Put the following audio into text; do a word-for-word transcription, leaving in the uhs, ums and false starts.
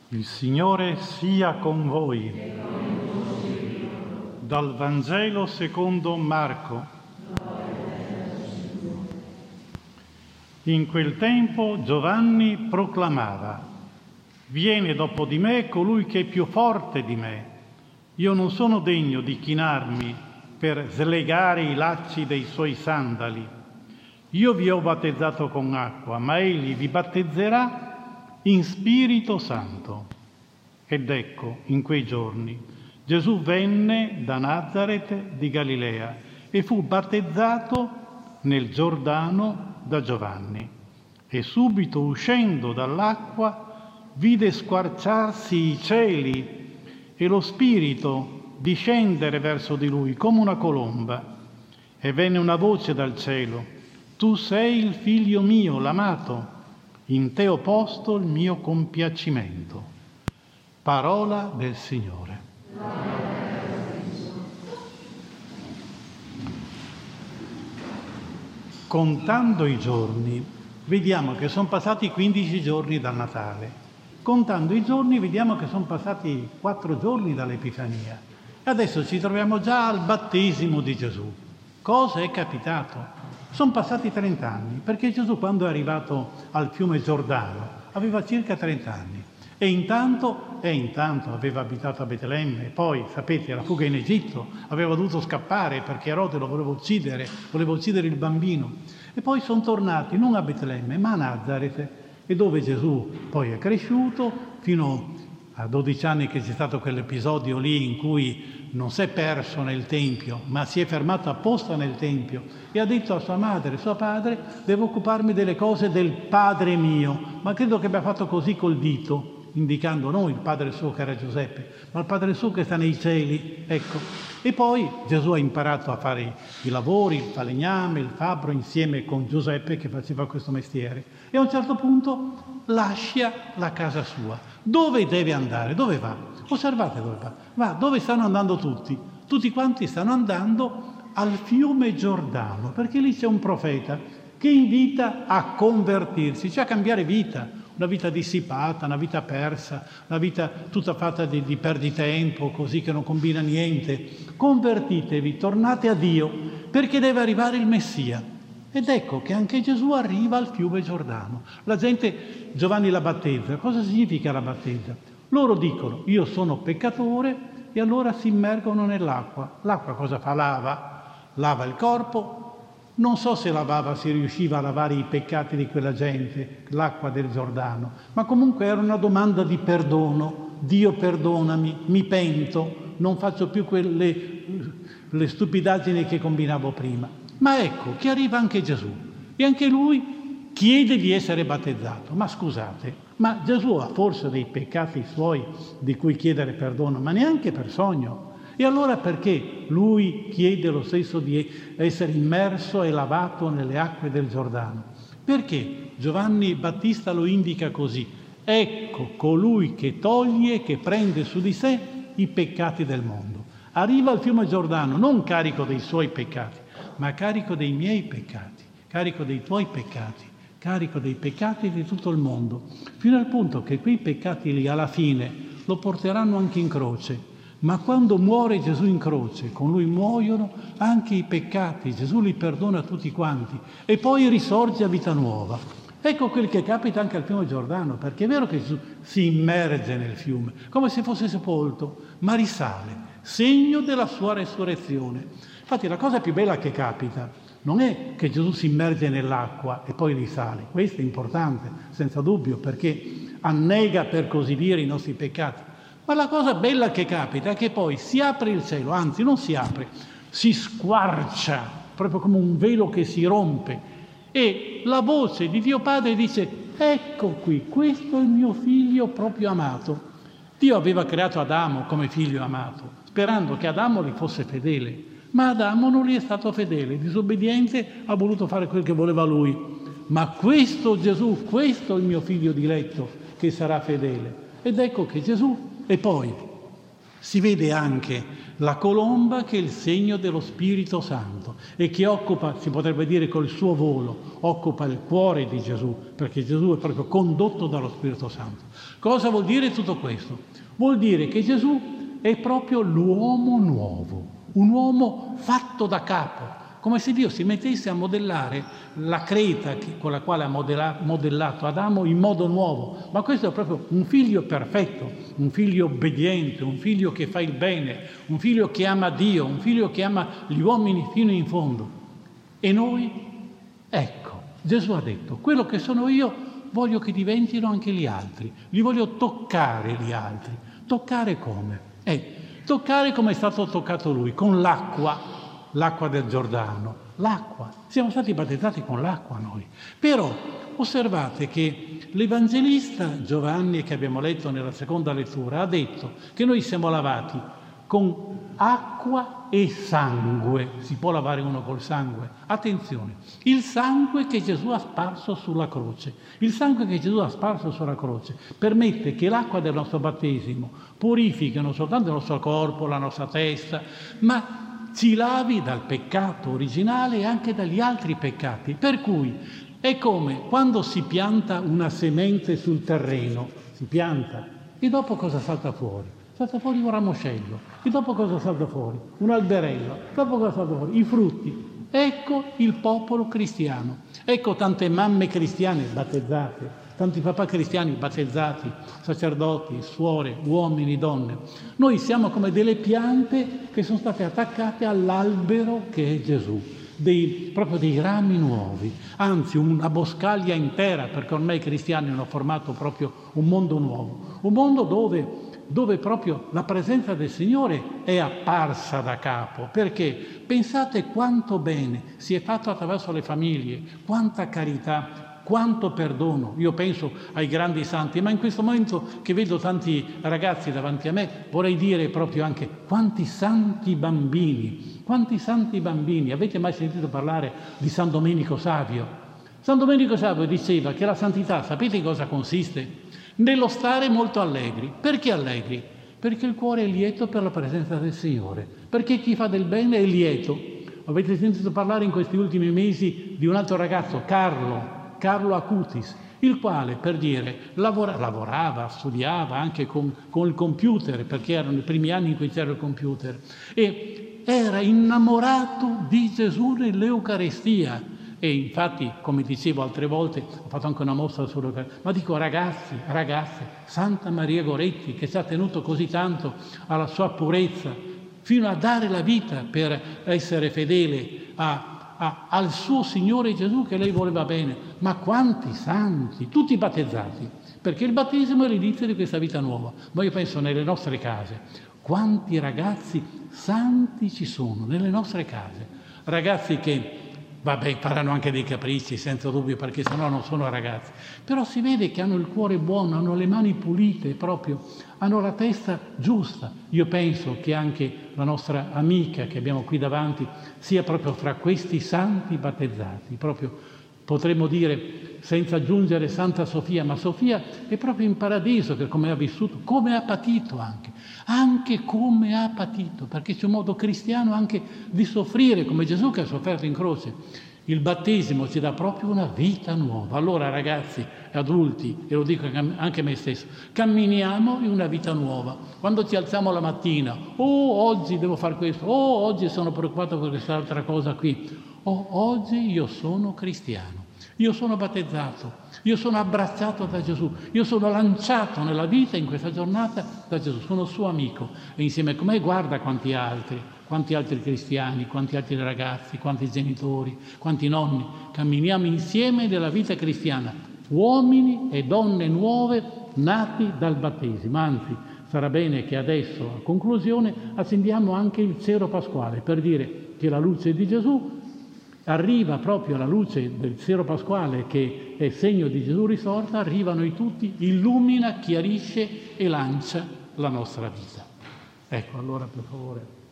Il Signore sia con voi. Dal Vangelo secondo Marco. In quel tempo Giovanni proclamava: «Viene dopo di me colui che è più forte di me. Io non sono degno di chinarmi per slegare i lacci dei suoi sandali. Io vi ho battezzato con acqua, ma egli vi battezzerà in Spirito Santo». Ed ecco, in quei giorni, Gesù venne da Nazaret di Galilea e fu battezzato nel Giordano da Giovanni. E subito, uscendo dall'acqua, vide squarciarsi i cieli e lo Spirito discendere verso di lui come una colomba. E venne una voce dal cielo: «Tu sei il Figlio mio, l'amato. In te ho posto il mio compiacimento». Parola del Signore. Contando i giorni, vediamo che sono passati quindici giorni dal Natale. Contando i giorni, vediamo che sono passati quattro giorni dall'Epifania. Adesso ci troviamo già al battesimo di Gesù. Cosa è capitato? Sono passati trent'anni, perché Gesù, quando è arrivato al fiume Giordano, aveva circa trent'anni. E intanto, e intanto aveva abitato a Betlemme, e poi, sapete, la fuga in Egitto, aveva dovuto scappare perché Erode lo voleva uccidere, voleva uccidere il bambino. E poi sono tornati non a Betlemme, ma a Nazaret, e dove Gesù poi è cresciuto, fino a dodici anni che c'è stato quell'episodio lì in cui non si è perso nel Tempio, ma si è fermato apposta nel Tempio, e ha detto a sua madre e suo padre: «Devo occuparmi delle cose del Padre mio», ma credo che abbia fatto così col dito, indicando non il padre suo che era Giuseppe, ma il padre suo che sta nei cieli, ecco. E poi Gesù ha imparato a fare i lavori, il falegname, il fabbro, insieme con Giuseppe che faceva questo mestiere. E a un certo punto lascia la casa sua. Dove deve andare? Dove va? Osservate dove va. Va, dove stanno andando tutti? Tutti quanti stanno andando al fiume Giordano, perché lì c'è un profeta che invita a convertirsi, cioè a cambiare vita. Una vita dissipata, una vita persa, una vita tutta fatta di, di perditempo, così che non combina niente. Convertitevi, tornate a Dio, perché deve arrivare il Messia. Ed ecco che anche Gesù arriva al fiume Giordano. La gente, Giovanni la battezza. Cosa significa la battezza? Loro dicono: io sono peccatore, e allora si immergono nell'acqua. L'acqua cosa fa? Lava, lava il corpo. Non so se lavava, si riusciva a lavare i peccati di quella gente, l'acqua del Giordano, ma comunque era una domanda di perdono. Dio, perdonami, mi pento, non faccio più quelle le stupidaggini che combinavo prima. Ma ecco che arriva anche Gesù, e anche lui chiede di essere battezzato. Ma scusate, ma Gesù ha forse dei peccati suoi di cui chiedere perdono, ma neanche per sogno. E allora perché lui chiede lo stesso di essere immerso e lavato nelle acque del Giordano? Perché Giovanni Battista lo indica così: ecco colui che toglie, che prende su di sé i peccati del mondo. Arriva al fiume Giordano non carico dei suoi peccati, ma carico dei miei peccati, carico dei tuoi peccati, carico dei peccati di tutto il mondo, fino al punto che quei peccati lì alla fine lo porteranno anche in croce. Ma quando muore Gesù in croce, con lui muoiono anche i peccati, Gesù li perdona tutti quanti e poi risorge a vita nuova. Ecco quel che capita anche al fiume Giordano, perché è vero che Gesù si immerge nel fiume, come se fosse sepolto, ma risale, segno della sua resurrezione. Infatti la cosa più bella che capita non è che Gesù si immerge nell'acqua e poi risale, questo è importante, senza dubbio, perché annega, per così dire, i nostri peccati. Ma la cosa bella che capita è che poi si apre il cielo, anzi non si apre, si squarcia, proprio come un velo che si rompe, e la voce di Dio Padre dice: ecco qui, questo è il mio figlio proprio amato. Dio aveva creato Adamo come figlio amato, sperando che Adamo gli fosse fedele, ma Adamo non gli è stato fedele, disobbediente, ha voluto fare quel che voleva lui. Ma questo Gesù, questo è il mio figlio diletto che sarà fedele. Ed ecco che Gesù. E poi, Si vede anche la colomba che è il segno dello Spirito Santo e che occupa, si potrebbe dire col suo volo, occupa il cuore di Gesù, perché Gesù è proprio condotto dallo Spirito Santo. Cosa vuol dire tutto questo? Vuol dire che Gesù è proprio l'uomo nuovo, un uomo fatto da capo, come se Dio si mettesse a modellare la creta che, con la quale ha modella, modellato Adamo in modo nuovo. Ma questo è proprio un figlio perfetto, un figlio obbediente, un figlio che fa il bene, un figlio che ama Dio, un figlio che ama gli uomini fino in fondo. E noi? Ecco, Gesù ha detto, quello che sono io voglio che diventino anche gli altri, li voglio toccare gli altri. Toccare come? Eh, toccare come è stato toccato lui, con l'acqua. L'acqua del Giordano, l'acqua. Siamo stati battezzati con l'acqua noi. Però osservate che l'Evangelista Giovanni, che abbiamo letto nella seconda lettura, ha detto che noi siamo lavati con acqua e sangue. Si può lavare uno col sangue? Attenzione, il sangue che Gesù ha sparso sulla croce. Il sangue che Gesù ha sparso sulla croce permette che l'acqua del nostro battesimo purifichi non soltanto il nostro corpo, la nostra testa, ma ci lavi dal peccato originale e anche dagli altri peccati. Per cui è come quando si pianta una semente sul terreno, si pianta e dopo cosa salta fuori? Salta fuori un ramoscello e dopo cosa salta fuori? Un alberello, dopo cosa salta fuori? I frutti. Ecco il popolo cristiano, ecco tante mamme cristiane battezzate, tanti papà cristiani battezzati, sacerdoti, suore, uomini, donne. Noi siamo come delle piante che sono state attaccate all'albero che è Gesù, dei, proprio dei rami nuovi, anzi una boscaglia intera, perché ormai i cristiani hanno formato proprio un mondo nuovo, un mondo dove, dove proprio la presenza del Signore è apparsa da capo, perché pensate quanto bene si è fatto attraverso le famiglie, quanta carità, quanto perdono. Io penso ai grandi santi, ma in questo momento che vedo tanti ragazzi davanti a me, vorrei dire proprio anche quanti santi bambini, quanti santi bambini. Avete mai sentito parlare di San Domenico Savio? San Domenico Savio diceva che la santità, sapete in cosa consiste? Nello stare molto allegri. Perché allegri? Perché il cuore è lieto per la presenza del Signore, perché chi fa del bene è lieto. Avete sentito parlare in questi ultimi mesi di un altro ragazzo, Carlo, Carlo Acutis, il quale, per dire, lavora, lavorava, studiava anche con, con il computer, perché erano i primi anni in cui c'era il computer, e era innamorato di Gesù nell'Eucaristia. E infatti, come dicevo altre volte, ho fatto anche una mostra sull'Eucaristia, ma dico ragazzi, ragazze, Santa Maria Goretti, che ci ha tenuto così tanto alla sua purezza, fino a dare la vita per essere fedele a Ah, al suo Signore Gesù che lei voleva bene. Ma quanti santi, tutti battezzati, perché il battesimo è l'inizio di questa vita nuova. Ma io penso nelle nostre case, quanti ragazzi santi ci sono nelle nostre case, ragazzi che vabbè, faranno anche dei capricci, senza dubbio, perché sennò non sono ragazzi. Però si vede che hanno il cuore buono, hanno le mani pulite proprio, hanno la testa giusta. Io penso che anche la nostra amica che abbiamo qui davanti sia proprio fra questi santi battezzati. Proprio potremmo dire, senza aggiungere Santa Sofia, ma Sofia è proprio in paradiso, che come ha vissuto, come ha patito anche. Anche come ha patito, perché c'è un modo cristiano anche di soffrire, come Gesù che ha sofferto in croce. Il battesimo ci dà proprio una vita nuova. Allora ragazzi, adulti, e lo dico anche a me stesso, camminiamo in una vita nuova. Quando ci alziamo la mattina, oh oggi devo fare questo, oh oggi sono preoccupato per quest'altra cosa qui, oh oggi io sono cristiano. Io sono battezzato, io sono abbracciato da Gesù, io sono lanciato nella vita in questa giornata da Gesù, sono suo amico e insieme con me guarda quanti altri, quanti altri cristiani, quanti altri ragazzi, quanti genitori, quanti nonni, camminiamo insieme nella vita cristiana, uomini e donne nuove nati dal battesimo. Anzi, sarà bene che adesso, a conclusione, accendiamo anche il cero pasquale per dire che la luce di Gesù arriva proprio alla luce del cero pasquale, che è segno di Gesù risorto, arriva a noi tutti, illumina, chiarisce e lancia la nostra vita. Ecco, allora per favore.